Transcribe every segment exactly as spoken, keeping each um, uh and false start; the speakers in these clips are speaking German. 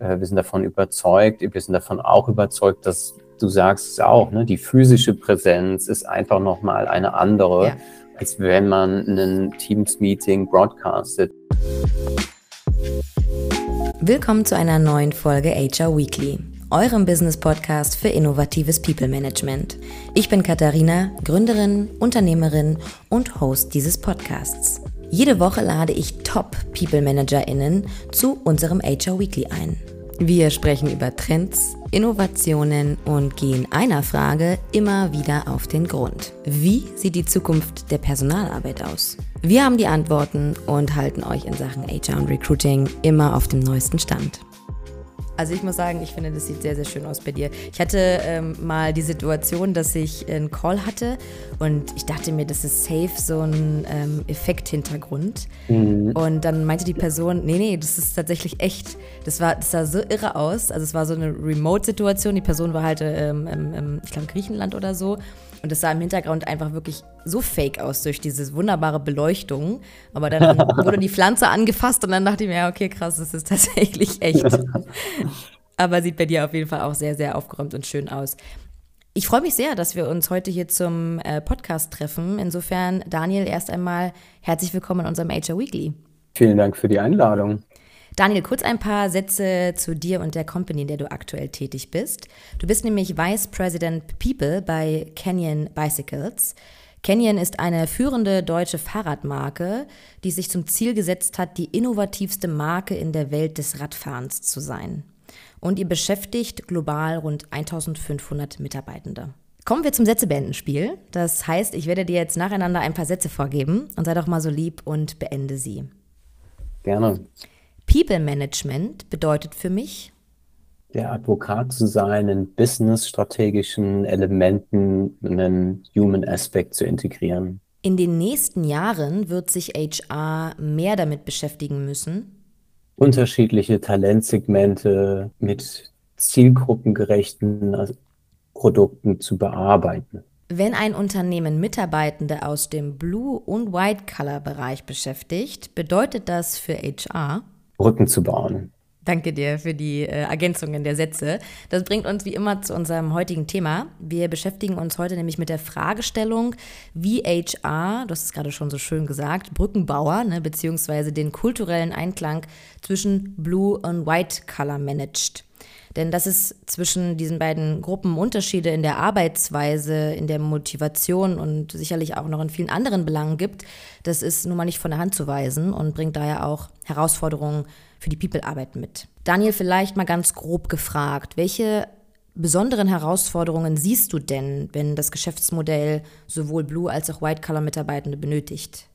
Äh, wir sind davon überzeugt, wir sind davon auch überzeugt, dass du sagst es auch, ne? Die physische Präsenz ist einfach nochmal eine andere, ja. als wenn man ein Teams-Meeting broadcastet. Willkommen zu einer neuen Folge H R Weekly, eurem Business-Podcast für innovatives People-Management. Ich bin Katharina, Gründerin, Unternehmerin und Host dieses Podcasts. Jede Woche lade ich Top-People-ManagerInnen zu unserem H R Weekly ein. Wir sprechen über Trends, Innovationen und gehen einer Frage immer wieder auf den Grund. Wie sieht die Zukunft der Personalarbeit aus? Wir haben die Antworten und halten euch in Sachen H R und Recruiting immer auf dem neuesten Stand. Also ich muss sagen, ich finde, das sieht sehr, sehr schön aus bei dir. Ich hatte ähm, mal die Situation, dass ich einen Call hatte und ich dachte mir, das ist safe so ein ähm, Effekt-Hintergrund. Mhm. Und dann meinte die Person, nee, nee, das ist tatsächlich echt. Das war, das sah so irre aus. Also es war so eine Remote-Situation. Die Person war halt, ähm, ähm, ich glaube, Griechenland oder so. Und es sah im Hintergrund einfach wirklich so fake aus durch diese wunderbare Beleuchtung. Aber dann wurde die Pflanze angefasst und dann dachte ich mir, ja, okay, krass, das ist tatsächlich echt. Aber sieht bei dir auf jeden Fall auch sehr, sehr aufgeräumt und schön aus. Ich freue mich sehr, dass wir uns heute hier zum äh, Podcast treffen. Insofern, Daniel, erst einmal herzlich willkommen in unserem H R Weekly. Vielen Dank für die Einladung. Daniel, kurz ein paar Sätze zu dir und der Company, in der du aktuell tätig bist. Du bist nämlich Vice President People bei Canyon Bicycles. Canyon ist eine führende deutsche Fahrradmarke, die sich zum Ziel gesetzt hat, die innovativste Marke in der Welt des Radfahrens zu sein. Und ihr beschäftigt global rund eintausendfünfhundert Mitarbeitende. Kommen wir zum Sätze-beenden-Spiel. Das heißt, ich werde dir jetzt nacheinander ein paar Sätze vorgeben und sei doch mal so lieb und beende sie. Gerne. People Management bedeutet für mich, der Advokat zu sein, in business-strategischen Elementen einen Human Aspect zu integrieren. In den nächsten Jahren wird sich H R mehr damit beschäftigen müssen, unterschiedliche Talentsegmente mit zielgruppengerechten Produkten zu bearbeiten. Wenn ein Unternehmen Mitarbeitende aus dem Blue- und White-Color-Bereich beschäftigt, bedeutet das für H R, Brücken zu bauen. Danke dir für die äh, Ergänzungen der Sätze. Das bringt uns wie immer zu unserem heutigen Thema. Wir beschäftigen uns heute nämlich mit der Fragestellung, wie H R, du hast es gerade schon so schön gesagt, Brückenbauer, ne, beziehungsweise den kulturellen Einklang zwischen Blue und White Color managt. Denn dass es zwischen diesen beiden Gruppen Unterschiede in der Arbeitsweise, in der Motivation und sicherlich auch noch in vielen anderen Belangen gibt, das ist nun mal nicht von der Hand zu weisen und bringt daher auch Herausforderungen für die People-Arbeit mit. Daniel, vielleicht mal ganz grob gefragt, welche besonderen Herausforderungen siehst du denn, wenn das Geschäftsmodell sowohl Blue- als auch White-Color-Mitarbeitende benötigt?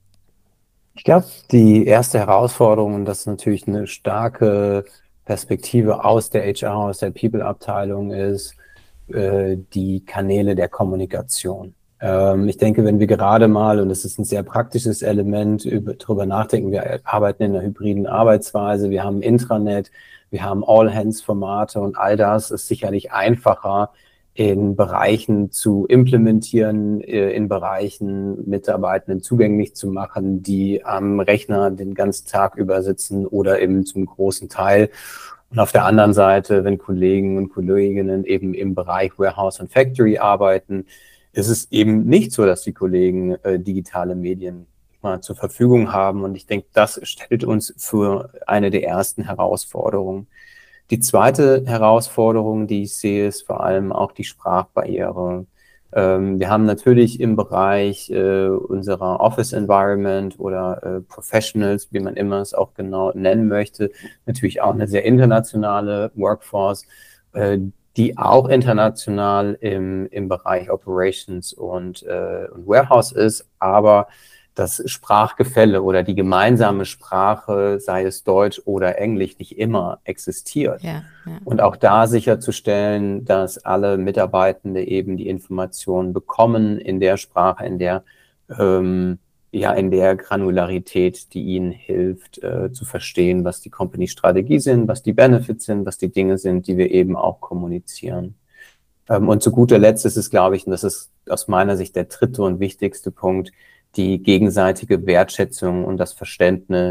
Ich glaube, die erste Herausforderung, und das ist natürlich eine starke Perspektive aus der H R, aus der People-Abteilung, ist äh, die Kanäle der Kommunikation. Ähm, ich denke, wenn wir gerade mal, und das ist ein sehr praktisches Element, über, darüber nachdenken, wir arbeiten in einer hybriden Arbeitsweise, wir haben Intranet, wir haben All-Hands-Formate und all das ist sicherlich einfacher in Bereichen zu implementieren, in Bereichen Mitarbeitenden zugänglich zu machen, die am Rechner den ganzen Tag über sitzen oder eben zum großen Teil. Und auf der anderen Seite, wenn Kollegen und Kolleginnen eben im Bereich Warehouse und Factory arbeiten, ist es eben nicht so, dass die Kollegen äh, digitale Medien mal zur Verfügung haben. Und ich denke, das stellt uns für eine der ersten Herausforderungen. Die zweite Herausforderung, die ich sehe, ist vor allem auch die Sprachbarriere. Ähm, wir haben natürlich im Bereich äh, unserer Office Environment oder äh, Professionals, wie man immer es auch genau nennen möchte, natürlich auch eine sehr internationale Workforce, äh, die auch international im, im Bereich Operations und, äh, und Warehouse ist, aber das Sprachgefälle oder die gemeinsame Sprache, sei es Deutsch oder Englisch, nicht immer existiert. Ja, ja. Und auch da sicherzustellen, dass alle Mitarbeitende eben die Informationen bekommen in der Sprache, in der, ähm, ja, in der Granularität, die ihnen hilft, äh, zu verstehen, was die Company-Strategie sind, was die Benefits sind, was die Dinge sind, die wir eben auch kommunizieren. Ähm, und zu guter Letzt ist es, glaube ich, und das ist aus meiner Sicht der dritte und wichtigste Punkt, die gegenseitige Wertschätzung und das Verständnis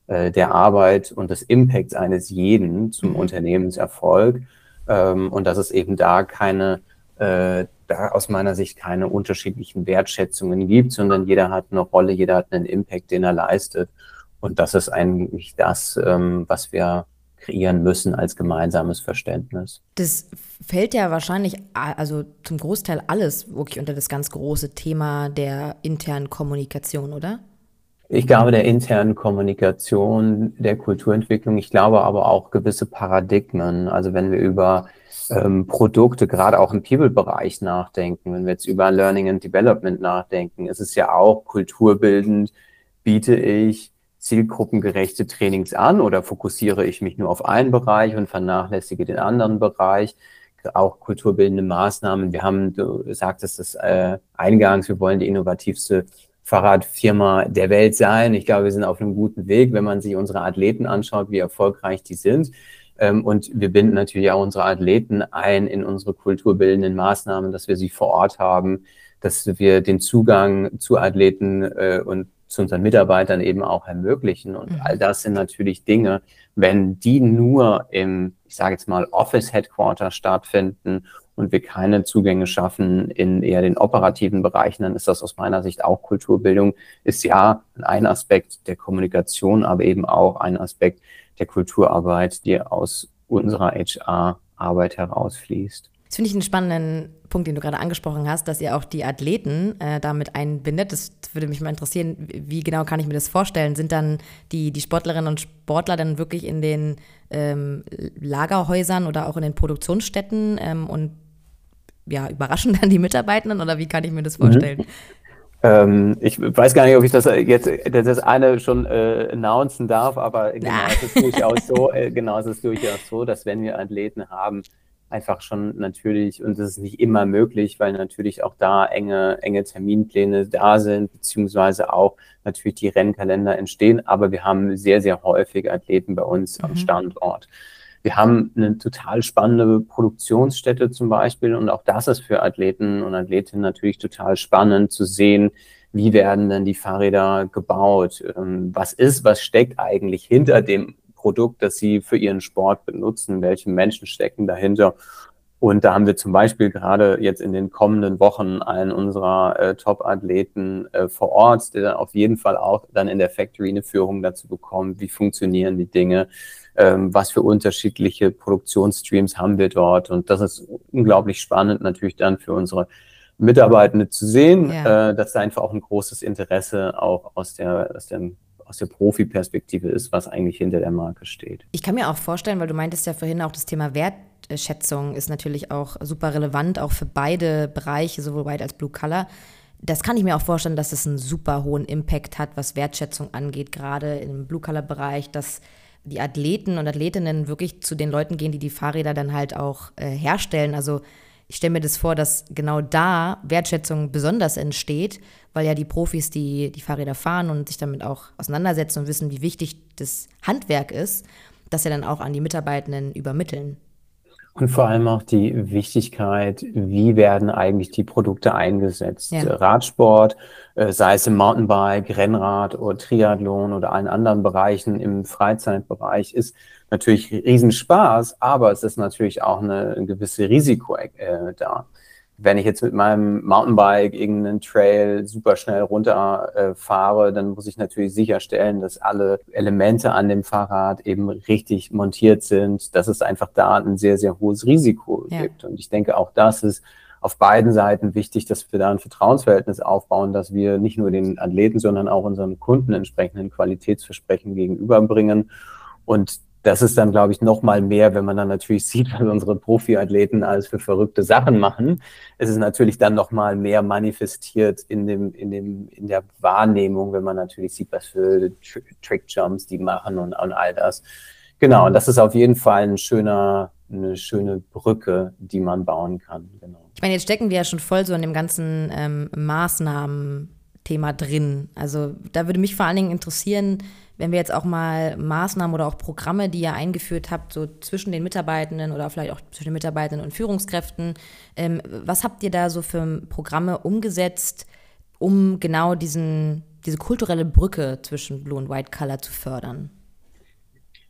äh, der Arbeit und des Impacts eines jeden zum Mhm. Unternehmenserfolg. Ähm, und dass es eben da keine, äh, da aus meiner Sicht keine unterschiedlichen Wertschätzungen gibt, sondern jeder hat eine Rolle, jeder hat einen Impact, den er leistet. Und das ist eigentlich das, ähm, was wir kreieren müssen als gemeinsames Verständnis. Das fällt ja wahrscheinlich, a- also zum Großteil alles wirklich unter das ganz große Thema der internen Kommunikation, oder? Ich glaube, der internen Kommunikation, der Kulturentwicklung, ich glaube aber auch gewisse Paradigmen. Also wenn wir über ähm, Produkte, gerade auch im People-Bereich nachdenken, wenn wir jetzt über Learning and Development nachdenken, ist es ja auch kulturbildend, biete ich zielgruppengerechte Trainings an oder fokussiere ich mich nur auf einen Bereich und vernachlässige den anderen Bereich? Auch kulturbildende Maßnahmen. Wir haben, du sagtest es äh, eingangs, wir wollen die innovativste Fahrradfirma der Welt sein. Ich glaube, wir sind auf einem guten Weg, wenn man sich unsere Athleten anschaut, wie erfolgreich die sind. Ähm, und wir binden natürlich auch unsere Athleten ein in unsere kulturbildenden Maßnahmen, dass wir sie vor Ort haben, dass wir den Zugang zu Athleten äh, und zu unseren Mitarbeitern eben auch ermöglichen. Und Mhm. all das sind natürlich Dinge, wenn die nur im, ich sage jetzt mal, Office-Headquarter stattfinden und wir keine Zugänge schaffen in eher den operativen Bereichen, dann ist das aus meiner Sicht auch Kulturbildung. Ist ja ein Aspekt der Kommunikation, aber eben auch ein Aspekt der Kulturarbeit, die aus unserer H R-Arbeit herausfließt. Das finde ich einen spannenden Punkt, den du gerade angesprochen hast, dass ihr auch die Athleten äh, damit einbindet. Das würde mich mal interessieren, wie genau kann ich mir das vorstellen? Sind dann die, die Sportlerinnen und Sportler dann wirklich in den ähm, Lagerhäusern oder auch in den Produktionsstätten ähm, und ja, überraschen dann die Mitarbeitenden oder wie kann ich mir das vorstellen? Mhm. Ähm, ich weiß gar nicht, ob ich das jetzt das eine schon äh, announcen darf, aber genau, Ah. es ist durchaus so, äh, genau, es ist durchaus so, dass wenn wir Athleten haben, einfach schon natürlich, und das ist nicht immer möglich, weil natürlich auch da enge, enge Terminpläne da sind, beziehungsweise auch natürlich die Rennkalender entstehen, aber wir haben sehr, sehr häufig Athleten bei uns am Mhm. Standort. Wir haben eine total spannende Produktionsstätte zum Beispiel und auch das ist für Athleten und Athletinnen natürlich total spannend zu sehen, wie werden denn die Fahrräder gebaut? Ähm, Was ist, was steckt eigentlich hinter dem Produkt, das sie für ihren Sport benutzen? Welche Menschen stecken dahinter? Und da haben wir zum Beispiel gerade jetzt in den kommenden Wochen einen unserer äh, Top-Athleten äh, vor Ort, der dann auf jeden Fall auch dann in der Factory eine Führung dazu bekommt, wie funktionieren die Dinge, ähm, was für unterschiedliche Produktionsstreams haben wir dort. Und das ist unglaublich spannend natürlich dann für unsere Mitarbeitende zu sehen, Ja. äh, dass da einfach auch ein großes Interesse auch aus der, aus dem aus der Profi-Perspektive ist, was eigentlich hinter der Marke steht. Ich kann mir auch vorstellen, weil du meintest ja vorhin auch, das Thema Wertschätzung ist natürlich auch super relevant, auch für beide Bereiche, sowohl White als Blue Collar. Das kann ich mir auch vorstellen, dass es einen super hohen Impact hat, was Wertschätzung angeht, gerade im Blue Collar Bereich, dass die Athleten und Athletinnen wirklich zu den Leuten gehen, die die Fahrräder dann halt auch äh, herstellen. Also ich stelle mir das vor, dass genau da Wertschätzung besonders entsteht, weil ja die Profis, die die Fahrräder fahren und sich damit auch auseinandersetzen und wissen, wie wichtig das Handwerk ist, das ja dann auch an die Mitarbeitenden übermitteln. Und vor allem auch die Wichtigkeit, wie werden eigentlich die Produkte eingesetzt? Ja. Radsport, äh, sei es im Mountainbike, Rennrad oder Triathlon oder allen anderen Bereichen im Freizeitbereich, ist natürlich Riesenspaß, aber es ist natürlich auch eine, ein gewisse Risiko äh, da. Wenn ich jetzt mit meinem Mountainbike irgendeinen Trail super schnell runterfahre, äh, fahre, dann muss ich natürlich sicherstellen, dass alle Elemente an dem Fahrrad eben richtig montiert sind, dass es einfach da ein sehr, sehr hohes Risiko Ja. gibt. Und ich denke, auch das ist auf beiden Seiten wichtig, dass wir da ein Vertrauensverhältnis aufbauen, dass wir nicht nur den Athleten, sondern auch unseren Kunden entsprechenden Qualitätsversprechen gegenüberbringen. Und das ist dann, glaube ich, noch mal mehr, wenn man dann natürlich sieht, was unsere Profiathleten alles für verrückte Sachen machen. Es ist natürlich dann noch mal mehr manifestiert in dem, in dem, in der Wahrnehmung, wenn man natürlich sieht, was für Tr- Trickjumps die machen und, und all das. Genau, und das ist auf jeden Fall ein schöner, eine schöne Brücke, die man bauen kann. Genau. Ich meine, jetzt stecken wir ja schon voll so in dem ganzen ähm, Maßnahmen-Thema drin. Also da würde mich vor allen Dingen interessieren, wenn wir jetzt auch mal Maßnahmen oder auch Programme, die ihr eingeführt habt, so zwischen den Mitarbeitenden oder vielleicht auch zwischen den Mitarbeitenden und Führungskräften, ähm, was habt ihr da so für Programme umgesetzt, um genau diesen, diese kulturelle Brücke zwischen Blue und White Collar zu fördern?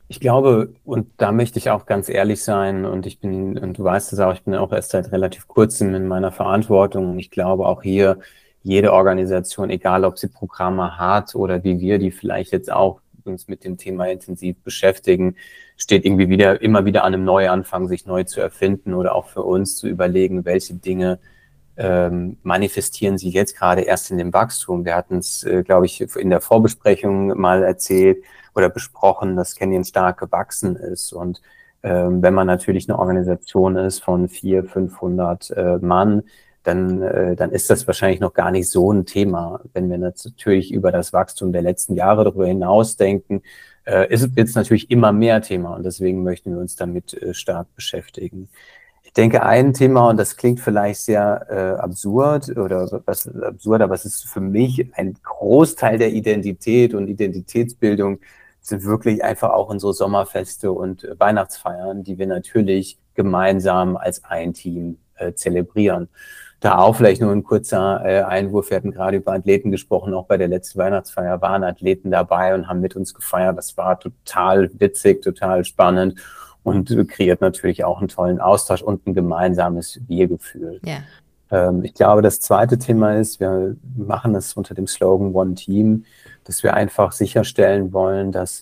Ich glaube, und da möchte ich auch ganz ehrlich sein, und ich bin, und du weißt es auch, ich bin auch erst seit relativ kurzem in meiner Verantwortung. Und ich glaube auch hier, jede Organisation, egal ob sie Programme hat oder wie wir, die vielleicht jetzt auch uns mit dem Thema intensiv beschäftigen, steht irgendwie wieder, immer wieder an einem Neuanfang, sich neu zu erfinden oder auch für uns zu überlegen, welche Dinge ähm, manifestieren sich jetzt gerade erst in dem Wachstum. Wir hatten es, äh, glaube ich, in der Vorbesprechung mal erzählt oder besprochen, dass Canyon stark gewachsen ist. Und ähm, wenn man natürlich eine Organisation ist von vierhundert, fünfhundert äh, Mann, dann, äh, dann ist das wahrscheinlich noch gar nicht so ein Thema. Wenn wir natürlich über das Wachstum der letzten Jahre darüber hinaus denken, äh, ist es natürlich immer mehr Thema. Und deswegen möchten wir uns damit äh, stark beschäftigen. Ich denke, ein Thema, und das klingt vielleicht sehr äh, absurd oder was absurd, aber es ist für mich ein Großteil der Identität und Identitätsbildung, sind wirklich einfach auch unsere Sommerfeste und äh, Weihnachtsfeiern, die wir natürlich gemeinsam als ein Team äh, zelebrieren. Da auch vielleicht nur ein kurzer äh, Einwurf. Wir hatten gerade über Athleten gesprochen. Auch bei der letzten Weihnachtsfeier waren Athleten dabei und haben mit uns gefeiert. Das war total witzig, total spannend und kreiert natürlich auch einen tollen Austausch und ein gemeinsames Wir-Gefühl. Ja. Ähm, ich glaube, das zweite Thema ist, wir machen es unter dem Slogan One Team, dass wir einfach sicherstellen wollen, dass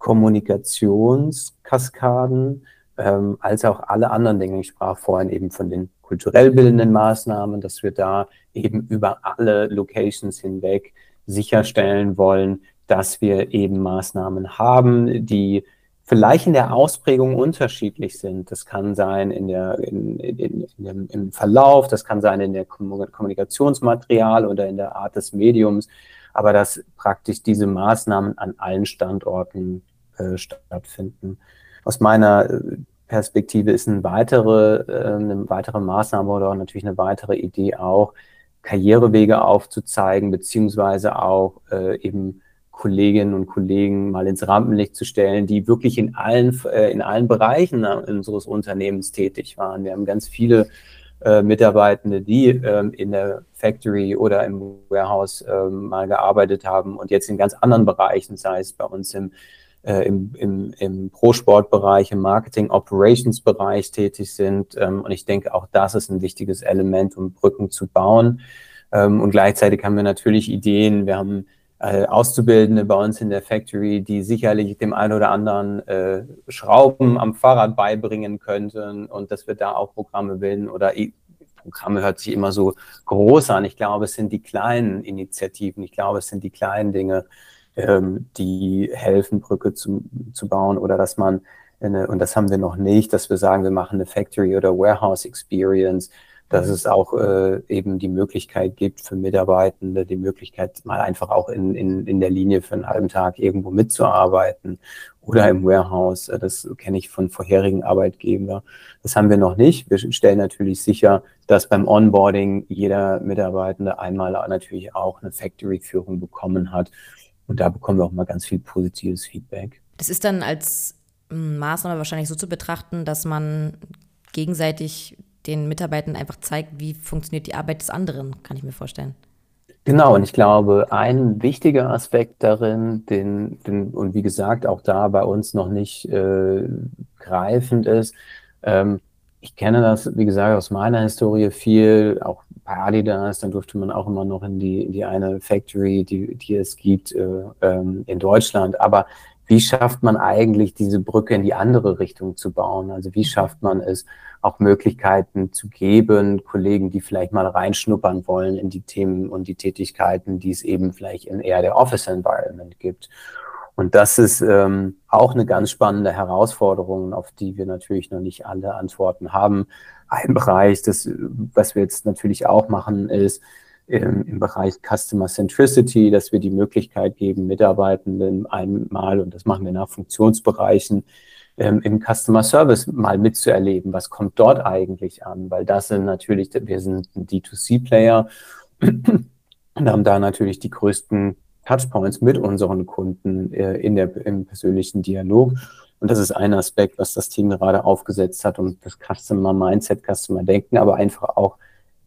Kommunikationskaskaden ähm, als auch alle anderen Dinge, ich sprach vorhin eben von den kulturell bildenden Maßnahmen, dass wir da eben über alle Locations hinweg sicherstellen wollen, dass wir eben Maßnahmen haben, die vielleicht in der Ausprägung unterschiedlich sind. Das kann sein in der, in, in, in dem, im Verlauf, das kann sein in der Kommunikationsmaterial oder in der Art des Mediums, aber dass praktisch diese Maßnahmen an allen Standorten äh, stattfinden. Aus meiner Perspektive ist eine weitere, äh, eine weitere Maßnahme oder natürlich eine weitere Idee auch, Karrierewege aufzuzeigen, beziehungsweise auch äh, eben Kolleginnen und Kollegen mal ins Rampenlicht zu stellen, die wirklich in allen, äh, in allen Bereichen unseres Unternehmens tätig waren. Wir haben ganz viele äh, Mitarbeitende, die ähm, in der Factory oder im Warehouse ähm, mal gearbeitet haben und jetzt in ganz anderen Bereichen, sei es bei uns im, äh, im, im, im Pro-Sport-Bereich, im Marketing-Operations-Bereich tätig sind. Ähm, und ich denke, auch das ist ein wichtiges Element, um Brücken zu bauen. Ähm, und gleichzeitig haben wir natürlich Ideen. Wir haben Auszubildende bei uns in der Factory, die sicherlich dem einen oder anderen äh, Schrauben am Fahrrad beibringen könnten und dass wir da auch Programme bilden oder Programme hört sich immer so groß an. Ich glaube, es sind die kleinen Initiativen, ich glaube, es sind die kleinen Dinge, ähm, die helfen, Brücke zu, zu bauen oder dass man, eine, und das haben wir noch nicht, dass wir sagen, wir machen eine Factory oder Warehouse Experience, dass es auch äh, eben die Möglichkeit gibt für Mitarbeitende, die Möglichkeit mal einfach auch in, in, in der Linie für einen halben Tag irgendwo mitzuarbeiten oder im Warehouse. Das kenne ich von vorherigen Arbeitgebern. Das haben wir noch nicht. Wir stellen natürlich sicher, dass beim Onboarding jeder Mitarbeitende einmal natürlich auch eine Factory-Führung bekommen hat. Und da bekommen wir auch mal ganz viel positives Feedback. Das ist dann als Maßnahme wahrscheinlich so zu betrachten, dass man gegenseitig den Mitarbeitern einfach zeigt, wie funktioniert die Arbeit des anderen, kann ich mir vorstellen. Genau, und ich glaube, ein wichtiger Aspekt darin, den, den und wie gesagt, auch da bei uns noch nicht äh, greifend ist, ähm, ich kenne das, wie gesagt, aus meiner Historie viel, auch bei Adidas, dann durfte man auch immer noch in die, in die eine Factory, die, die es gibt äh, ähm, in Deutschland, aber wie schafft man eigentlich diese Brücke in die andere Richtung zu bauen? Also wie schafft man es, auch Möglichkeiten zu geben, Kollegen, die vielleicht mal reinschnuppern wollen in die Themen und die Tätigkeiten, die es eben vielleicht in eher der Office-Environment gibt. Und das ist ähm, auch eine ganz spannende Herausforderung, auf die wir natürlich noch nicht alle Antworten haben. Ein Bereich, das, was wir jetzt natürlich auch machen, ist im, im Bereich Customer Centricity, dass wir die Möglichkeit geben, Mitarbeitenden einmal, und das machen wir nach Funktionsbereichen, ähm, im Customer Service mal mitzuerleben. Was kommt dort eigentlich an? Weil das sind natürlich, wir sind ein D zwei C-Player und haben da natürlich die größten Touchpoints mit unseren Kunden äh, in der, im persönlichen Dialog. Und das ist ein Aspekt, was das Team gerade aufgesetzt hat und das Customer Mindset, Customer Denken, aber einfach auch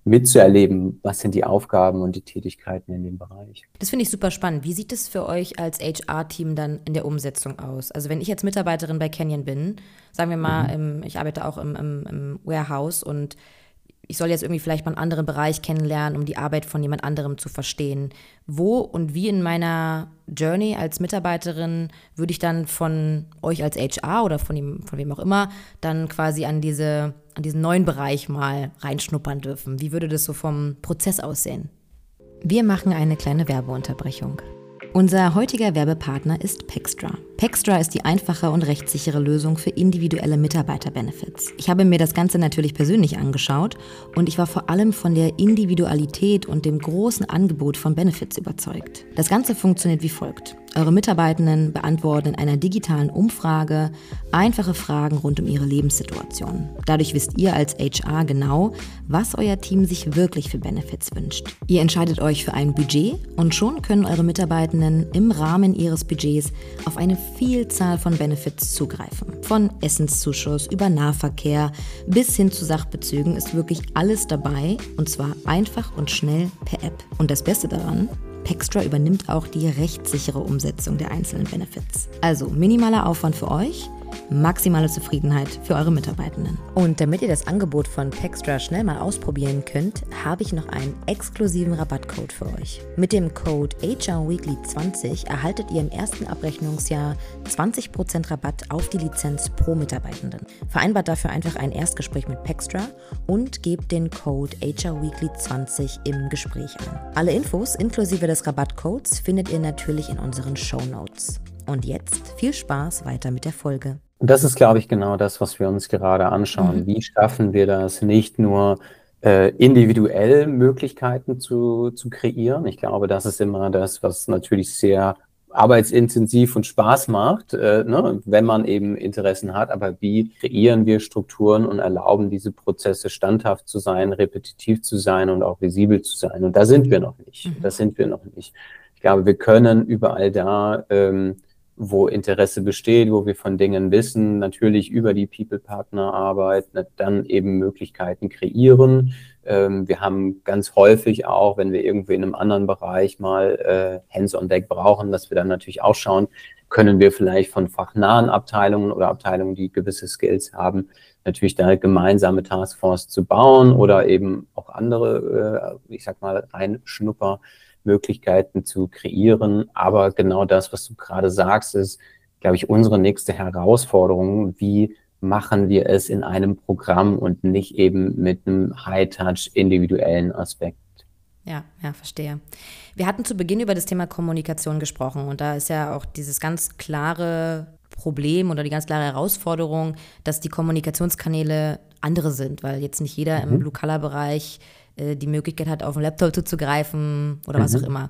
mitzuerleben, was sind die Aufgaben und die Tätigkeiten in dem Bereich. Das finde ich super spannend. Wie sieht es für euch als H R-Team dann in der Umsetzung aus? Also wenn ich jetzt Mitarbeiterin bei Canyon bin, sagen wir mal, mhm. im, ich arbeite auch im, im, im Warehouse und ich soll jetzt irgendwie vielleicht mal einen anderen Bereich kennenlernen, um die Arbeit von jemand anderem zu verstehen. Wo und wie in meiner Journey als Mitarbeiterin würde ich dann von euch als H R oder von, ihm, von wem auch immer dann quasi an, diese, an diesen neuen Bereich mal reinschnuppern dürfen? Wie würde das so vom Prozess aussehen? Wir machen eine kleine Werbeunterbrechung. Unser heutiger Werbepartner ist Pextra. Pextra ist die einfache und rechtssichere Lösung für individuelle Mitarbeiter-Benefits. Ich habe mir das Ganze natürlich persönlich angeschaut und ich war vor allem von der Individualität und dem großen Angebot von Benefits überzeugt. Das Ganze funktioniert wie folgt. Eure Mitarbeitenden beantworten in einer digitalen Umfrage einfache Fragen rund um ihre Lebenssituation. Dadurch wisst ihr als H R genau, was euer Team sich wirklich für Benefits wünscht. Ihr entscheidet euch für ein Budget und schon können eure Mitarbeitenden im Rahmen ihres Budgets auf eine Vielzahl von Benefits zugreifen. Von Essenszuschuss über Nahverkehr bis hin zu Sachbezügen ist wirklich alles dabei und zwar einfach und schnell per App. Und das Beste daran: Pextra übernimmt auch die rechtssichere Umsetzung der einzelnen Benefits. Also minimaler Aufwand für euch, maximale Zufriedenheit für eure Mitarbeitenden. Und damit ihr das Angebot von Pextra schnell mal ausprobieren könnt, habe ich noch einen exklusiven Rabattcode für euch. Mit dem Code H R Weekly zwanzig erhaltet ihr im ersten Abrechnungsjahr zwanzig Prozent Rabatt auf die Lizenz pro Mitarbeitenden. Vereinbart dafür einfach ein Erstgespräch mit Pextra und gebt den Code H R Weekly zwanzig im Gespräch an. Alle Infos inklusive des Rabattcodes findet ihr natürlich in unseren Shownotes. Und jetzt viel Spaß weiter mit der Folge. Und das ist, glaube ich, genau das, was wir uns gerade anschauen. Mhm. Wie schaffen wir das, nicht nur äh, individuell Möglichkeiten zu, zu kreieren? Ich glaube, das ist immer das, was natürlich sehr arbeitsintensiv und Spaß macht, äh, ne, wenn man eben Interessen hat. Aber wie kreieren wir Strukturen und erlauben diese Prozesse standhaft zu sein, repetitiv zu sein und auch visibel zu sein? Und da sind wir noch nicht. Mhm. Das sind wir noch nicht. Ich glaube, wir können überall da, ähm, wo Interesse besteht, wo wir von Dingen wissen, natürlich über die People-Partner-Arbeit dann eben Möglichkeiten kreieren. Ähm, wir haben ganz häufig auch, wenn wir irgendwie in einem anderen Bereich mal äh, Hands-on-Deck brauchen, dass wir dann natürlich auch schauen, können wir vielleicht von fachnahen Abteilungen oder Abteilungen, die gewisse Skills haben, natürlich da gemeinsame Taskforce zu bauen oder eben auch andere, äh, ich sag mal, reinschnupper Möglichkeiten zu kreieren. Aber genau das, was du gerade sagst, ist, glaube ich, unsere nächste Herausforderung. Wie machen wir es in einem Programm und nicht eben mit einem High-Touch individuellen Aspekt? Ja, ja, verstehe. Wir hatten zu Beginn über das Thema Kommunikation gesprochen und da ist ja auch dieses ganz klare Problem oder die ganz klare Herausforderung, dass die Kommunikationskanäle andere sind, weil jetzt nicht jeder mhm. im Blue-Color-Bereich die Möglichkeit hat, auf den Laptop zuzugreifen oder mhm. was auch immer.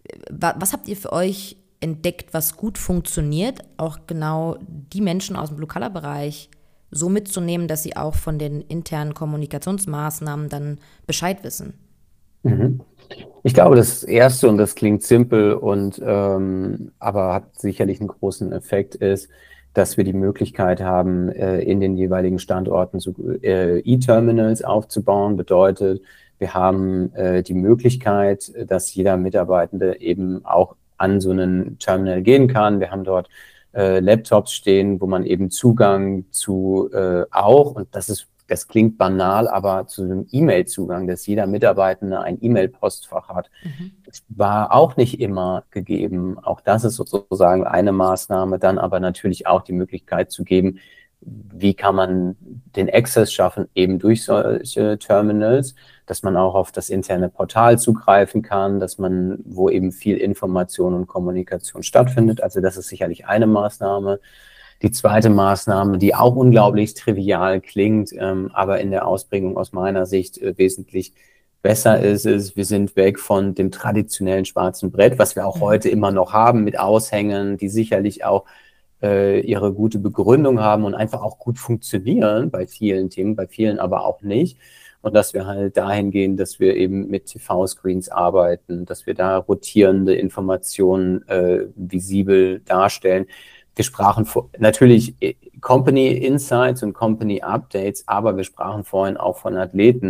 Was habt ihr für euch entdeckt, was gut funktioniert, auch genau die Menschen aus dem Blue-Color-Bereich so mitzunehmen, dass sie auch von den internen Kommunikationsmaßnahmen dann Bescheid wissen? Mhm. Ich glaube, das Erste, und das klingt simpel, und ähm, aber hat sicherlich einen großen Effekt, ist, dass wir die Möglichkeit haben, äh, in den jeweiligen Standorten so, äh, E-Terminals aufzubauen. Bedeutet, wir haben äh, die Möglichkeit, dass jeder Mitarbeitende eben auch an so einen Terminal gehen kann. Wir haben dort äh, Laptops stehen, wo man eben Zugang zu äh, auch, und das ist, das klingt banal, aber zu einem E-Mail-Zugang, dass jeder Mitarbeitende ein E-Mail-Postfach hat. Mhm. Das war auch nicht immer gegeben. Auch das ist sozusagen eine Maßnahme. Dann aber natürlich auch die Möglichkeit zu geben, wie kann man den Access schaffen, eben durch solche Terminals, dass man auch auf das interne Portal zugreifen kann, dass man, wo eben viel Information und Kommunikation stattfindet. Also das ist sicherlich eine Maßnahme. Die zweite Maßnahme, die auch unglaublich trivial klingt, ähm, aber in der Ausprägung aus meiner Sicht äh, wesentlich besser ist, ist, wir sind weg von dem traditionellen schwarzen Brett, was wir auch mhm. heute immer noch haben mit Aushängen, die sicherlich auch äh, ihre gute Begründung haben und einfach auch gut funktionieren bei vielen Themen, bei vielen aber auch nicht. Und dass wir halt dahin gehen, dass wir eben mit T V-Screens arbeiten, dass wir da rotierende Informationen äh, visibel darstellen. Wir sprachen vor, natürlich Company Insights und Company Updates, aber wir sprachen vorhin auch von Athleten.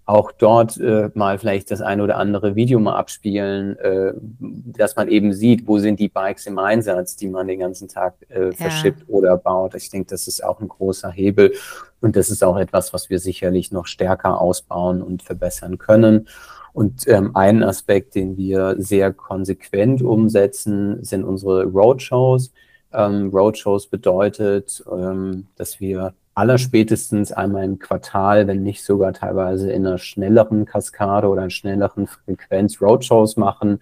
auch dort äh, mal vielleicht das eine oder andere Video mal abspielen, äh, dass man eben sieht, wo sind die Bikes im Einsatz, die man den ganzen Tag äh, Ja. verschippt oder baut. Ich denke, das ist auch ein großer Hebel und das ist auch etwas, was wir sicherlich noch stärker ausbauen und verbessern können. Und ähm, ein Aspekt, den wir sehr konsequent umsetzen, sind unsere Roadshows. Ähm, Roadshows bedeutet, ähm, dass wir allerspätestens einmal im Quartal, wenn nicht sogar teilweise in einer schnelleren Kaskade oder einer schnelleren Frequenz Roadshows machen.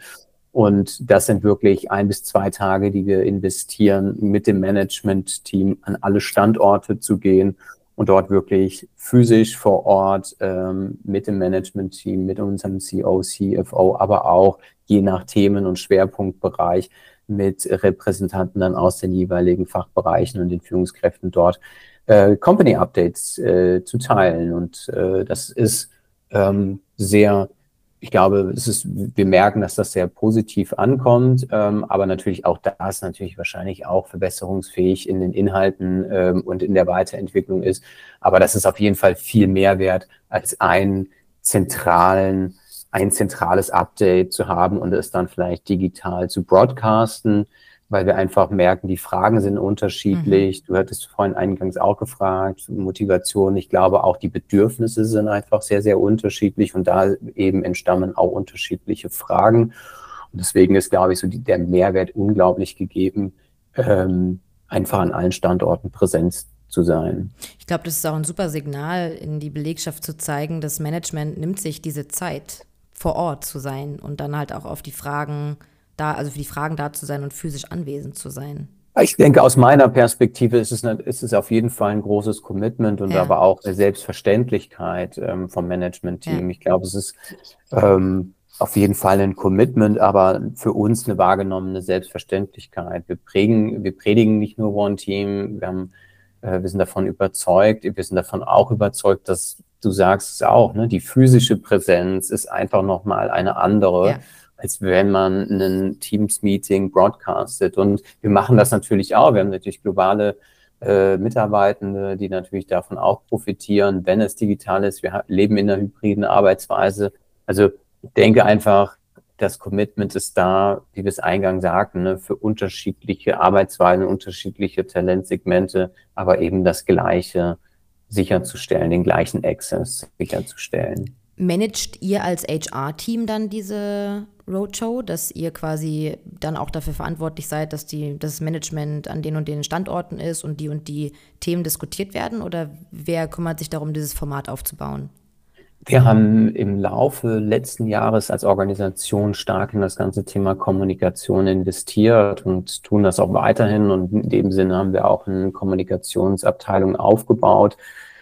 Und das sind wirklich ein bis zwei Tage, die wir investieren, mit dem Management-Team an alle Standorte zu gehen und dort wirklich physisch vor Ort ähm, mit dem Management-Team, mit unserem C E O, C F O, aber auch je nach Themen- und Schwerpunktbereich mit Repräsentanten dann aus den jeweiligen Fachbereichen und den Führungskräften dort äh, Company-Updates äh, zu teilen. Und äh, das ist ähm, sehr, ich glaube, es ist, wir merken, dass das sehr positiv ankommt, ähm, aber natürlich auch da ist natürlich wahrscheinlich auch verbesserungsfähig in den Inhalten ähm, und in der Weiterentwicklung ist. Aber das ist auf jeden Fall viel mehr wert als einen zentralen ein zentrales Update zu haben und es dann vielleicht digital zu broadcasten, weil wir einfach merken, die Fragen sind unterschiedlich. Mhm. Du hattest vorhin eingangs auch gefragt, Motivation. Ich glaube, auch die Bedürfnisse sind einfach sehr, sehr unterschiedlich und da eben entstammen auch unterschiedliche Fragen. Und deswegen ist, glaube ich, so die, der Mehrwert unglaublich gegeben, ähm, einfach an allen Standorten Präsenz zu sein. Ich glaube, das ist auch ein super Signal in die Belegschaft zu zeigen, das Management nimmt sich diese Zeit, vor Ort zu sein und dann halt auch auf die Fragen da, also für die Fragen da zu sein und physisch anwesend zu sein. Ich denke, aus meiner Perspektive ist es, eine, ist es auf jeden Fall ein großes Commitment und ja. aber auch eine Selbstverständlichkeit ähm, vom Management-Team. Ja. Ich glaube, es ist ähm, auf jeden Fall ein Commitment, aber für uns eine wahrgenommene Selbstverständlichkeit. Wir prägen, wir predigen nicht nur One Team, wir haben Wir sind davon überzeugt, wir sind davon auch überzeugt, dass du sagst es auch, ne, die physische Präsenz ist einfach nochmal eine andere, ja. als wenn man ein Teams-Meeting broadcastet. Und wir machen das natürlich auch. Wir haben natürlich globale äh, Mitarbeitende, die natürlich davon auch profitieren, wenn es digital ist. Wir leben in einer hybriden Arbeitsweise. Also ich denke einfach, das Commitment ist da, wie wir es eingangs sagten, ne, für unterschiedliche Arbeitsweisen, unterschiedliche Talentsegmente, aber eben das Gleiche sicherzustellen, den gleichen Access sicherzustellen. Managt ihr als H R-Team dann diese Roadshow, dass ihr quasi dann auch dafür verantwortlich seid, dass die, das Management an den und den Standorten ist und die und die Themen diskutiert werden? Oder wer kümmert sich darum, dieses Format aufzubauen? Wir haben im Laufe letzten Jahres als Organisation stark in das ganze Thema Kommunikation investiert und tun das auch weiterhin. Und in dem Sinne haben wir auch eine Kommunikationsabteilung aufgebaut,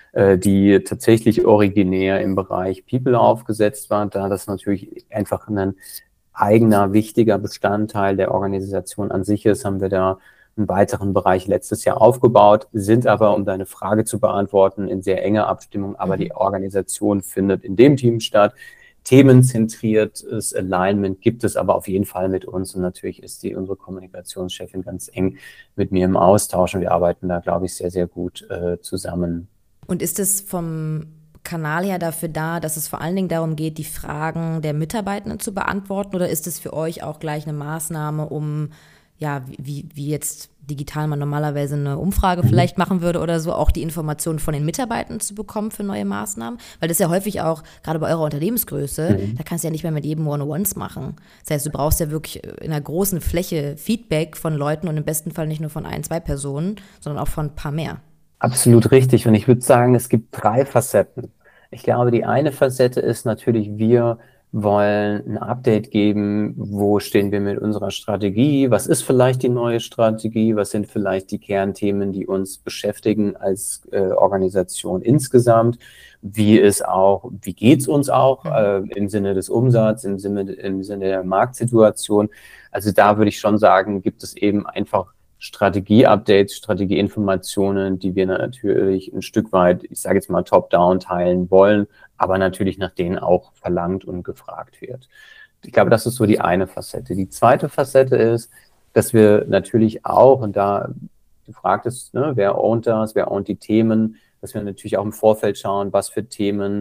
die tatsächlich originär im Bereich People aufgesetzt war, da das natürlich einfach ein eigener, wichtiger Bestandteil der Organisation an sich ist, haben wir da einen weiteren Bereich letztes Jahr aufgebaut, sind aber, um deine Frage zu beantworten, in sehr enger Abstimmung, aber mhm. die Organisation findet in dem Team statt. Themenzentriertes Alignment gibt es aber auf jeden Fall mit uns und natürlich ist die unsere Kommunikationschefin ganz eng mit mir im Austausch und wir arbeiten da, glaube ich, sehr, sehr gut äh, zusammen. Und ist es vom Kanal her dafür da, dass es vor allen Dingen darum geht, die Fragen der Mitarbeitenden zu beantworten oder ist es für euch auch gleich eine Maßnahme, um ja, wie, wie jetzt digital man normalerweise eine Umfrage vielleicht machen würde oder so, auch die Informationen von den Mitarbeitern zu bekommen für neue Maßnahmen? Weil das ist ja häufig auch, gerade bei eurer Unternehmensgröße, mhm. da kannst du ja nicht mehr mit jedem One-on-Ones machen. Das heißt, du brauchst ja wirklich in einer großen Fläche Feedback von Leuten und im besten Fall nicht nur von ein, zwei Personen, sondern auch von ein paar mehr. Absolut richtig. Und ich würde sagen, es gibt drei Facetten. Ich glaube, die eine Facette ist natürlich, wir wollen ein Update geben, wo stehen wir mit unserer Strategie, was ist vielleicht die neue Strategie, was sind vielleicht die Kernthemen, die uns beschäftigen als äh, Organisation insgesamt, wie ist auch, wie geht's uns auch äh, im Sinne des Umsatzes, im Sinne, im Sinne der Marktsituation. Also da würde ich schon sagen, gibt es eben einfach Strategie-Updates, Strategie-Informationen, die wir natürlich ein Stück weit, ich sage jetzt mal top-down teilen wollen, aber natürlich nach denen auch verlangt und gefragt wird. Ich glaube, das ist so die eine Facette. Die zweite Facette ist, dass wir natürlich auch, und da du fragtest, ne, wer ownt das, wer ownt die Themen, dass wir natürlich auch im Vorfeld schauen, was für Themen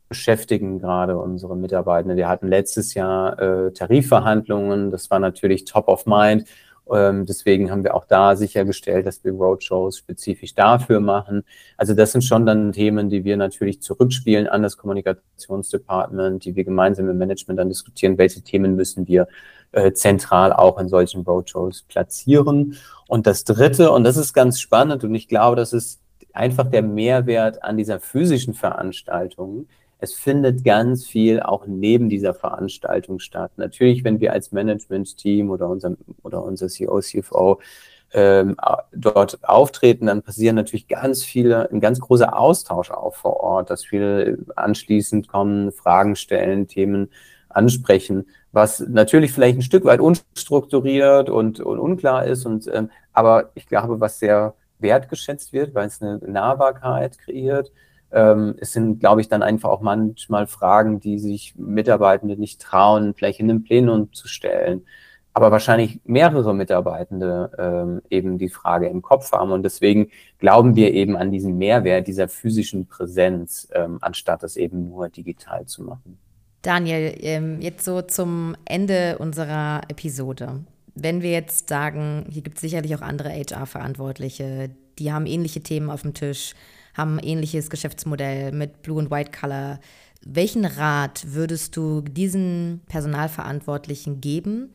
beschäftigen gerade unsere Mitarbeitenden. Wir hatten letztes Jahr äh, Tarifverhandlungen, das war natürlich top of mind. Ähm, deswegen haben wir auch da sichergestellt, dass wir Roadshows spezifisch dafür machen. Also das sind schon dann Themen, die wir natürlich zurückspielen an das Kommunikationsdepartment, die wir gemeinsam im Management dann diskutieren, welche Themen müssen wir äh, zentral auch in solchen Roadshows platzieren. Und das Dritte, und das ist ganz spannend, und ich glaube, das ist einfach der Mehrwert an dieser physischen Veranstaltung. Es findet ganz viel auch neben dieser Veranstaltung statt. Natürlich, wenn wir als Management-Team oder unser, oder unser C E O, C F O ähm, dort auftreten, dann passieren natürlich ganz viele, ein ganz großer Austausch auch vor Ort, dass viele anschließend kommen, Fragen stellen, Themen ansprechen, was natürlich vielleicht ein Stück weit unstrukturiert und, und unklar ist, und, ähm, aber ich glaube, was sehr wertgeschätzt wird, weil es eine Nahbarkeit kreiert. Ähm, es sind, glaube ich, dann einfach auch manchmal Fragen, die sich Mitarbeitende nicht trauen, vielleicht in einem Plenum zu stellen, aber wahrscheinlich mehrere Mitarbeitende ähm, eben die Frage im Kopf haben. Und deswegen glauben wir eben an diesen Mehrwert dieser physischen Präsenz, ähm, anstatt es eben nur digital zu machen. Daniel, ähm, jetzt so zum Ende unserer Episode. Wenn wir jetzt sagen, hier gibt es sicherlich auch andere H R-Verantwortliche, die haben ähnliche Themen auf dem Tisch, haben ein ähnliches Geschäftsmodell mit Blue and White Color. Welchen Rat würdest du diesen Personalverantwortlichen geben,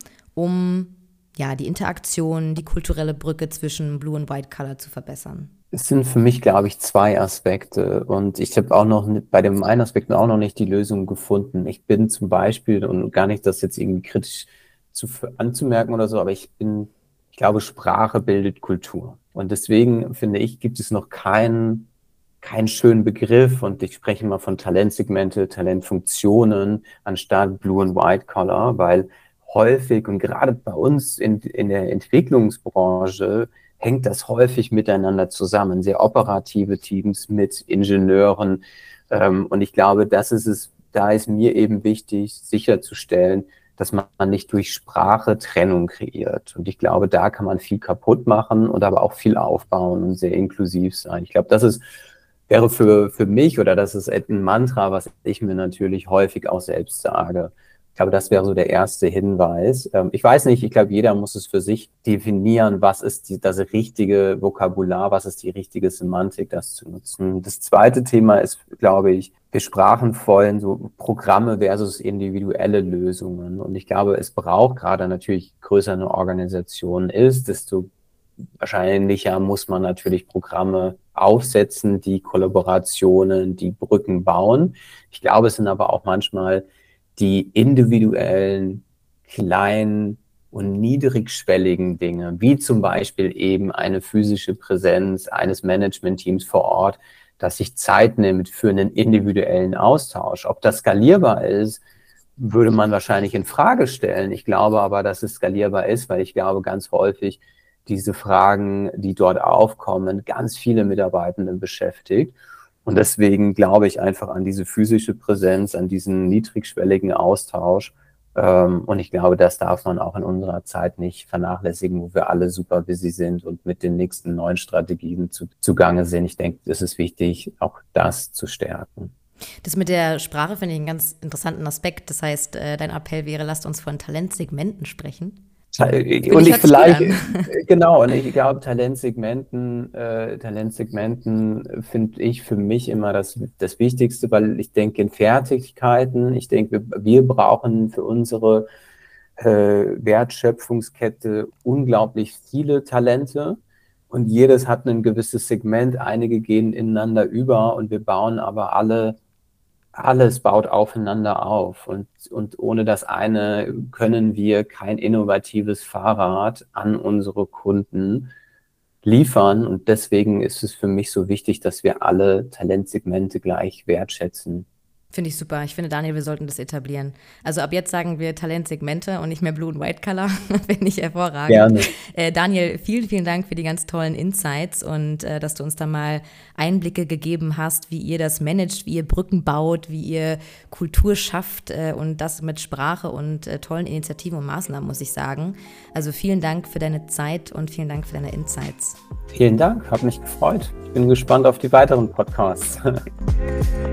um ja, die Interaktion, die kulturelle Brücke zwischen Blue und White Color zu verbessern? Es sind für mich, glaube ich, zwei Aspekte, und ich habe auch noch bei dem einen Aspekt auch noch nicht die Lösung gefunden. Ich bin zum Beispiel, und gar nicht das jetzt irgendwie kritisch zu, anzumerken oder so, aber ich bin, ich glaube, Sprache bildet Kultur. Und deswegen finde ich, gibt es noch keinen keinen schönen Begriff, und ich spreche immer von Talentsegmente, Talentfunktionen anstatt Blue and White Collar, weil häufig und gerade bei uns in, in der Entwicklungsbranche hängt das häufig miteinander zusammen. Sehr operative Teams mit Ingenieuren. Ähm, und ich glaube, das ist es, da ist mir eben wichtig, sicherzustellen, dass man nicht durch Sprache Trennung kreiert. Und ich glaube, da kann man viel kaputt machen und aber auch viel aufbauen und sehr inklusiv sein. Ich glaube, das ist wäre für, für mich, oder das ist ein Mantra, was ich mir natürlich häufig auch selbst sage. Ich glaube, das wäre so der erste Hinweis. Ähm, ich weiß nicht, ich glaube, jeder muss es für sich definieren, was ist die, das richtige Vokabular, was ist die richtige Semantik, das zu nutzen. Das zweite Thema ist, glaube ich, wir sprachen vorhin so Programme versus individuelle Lösungen. Und ich glaube, es braucht gerade natürlich, größer eine Organisation ist, desto wahrscheinlicher muss man natürlich Programme aufsetzen, die Kollaborationen, die Brücken bauen. Ich glaube, es sind aber auch manchmal die individuellen, kleinen und niedrigschwelligen Dinge, wie zum Beispiel eben eine physische Präsenz eines Managementteams vor Ort, das sich Zeit nimmt für einen individuellen Austausch. Ob das skalierbar ist, würde man wahrscheinlich in Frage stellen. Ich glaube aber, dass es skalierbar ist, weil ich glaube, ganz häufig diese Fragen, die dort aufkommen, ganz viele Mitarbeitende beschäftigt. Und deswegen glaube ich einfach an diese physische Präsenz, an diesen niedrigschwelligen Austausch. Und ich glaube, das darf man auch in unserer Zeit nicht vernachlässigen, wo wir alle super busy sind und mit den nächsten neuen Strategien zu, zugange sind. Ich denke, es ist wichtig, auch das zu stärken. Das mit der Sprache finde ich einen ganz interessanten Aspekt. Das heißt, dein Appell wäre, lasst uns von Talentsegmenten sprechen. Und ich vielleicht, genau, und ich glaube, Talentsegmenten, äh, Talentsegmenten finde ich für mich immer das, das Wichtigste, weil ich denke in Fertigkeiten, ich denke, wir, wir brauchen für unsere äh, Wertschöpfungskette unglaublich viele Talente, und jedes hat ein gewisses Segment, einige gehen ineinander über, und wir bauen aber alle Alles baut aufeinander auf, und, und ohne das eine können wir kein innovatives Fahrrad an unsere Kunden liefern, und deswegen ist es für mich so wichtig, dass wir alle Talentsegmente gleich wertschätzen. Finde ich super. Ich finde, Daniel, wir sollten das etablieren. Also ab jetzt sagen wir Talentsegmente und nicht mehr Blue und White Color. Finde ich hervorragend. Gerne. Äh, Daniel, vielen, vielen Dank für die ganz tollen Insights und äh, dass du uns da mal Einblicke gegeben hast, wie ihr das managt, wie ihr Brücken baut, wie ihr Kultur schafft äh, und das mit Sprache und äh, tollen Initiativen und Maßnahmen, muss ich sagen. Also vielen Dank für deine Zeit und vielen Dank für deine Insights. Vielen Dank, hat mich gefreut. Ich bin gespannt auf die weiteren Podcasts.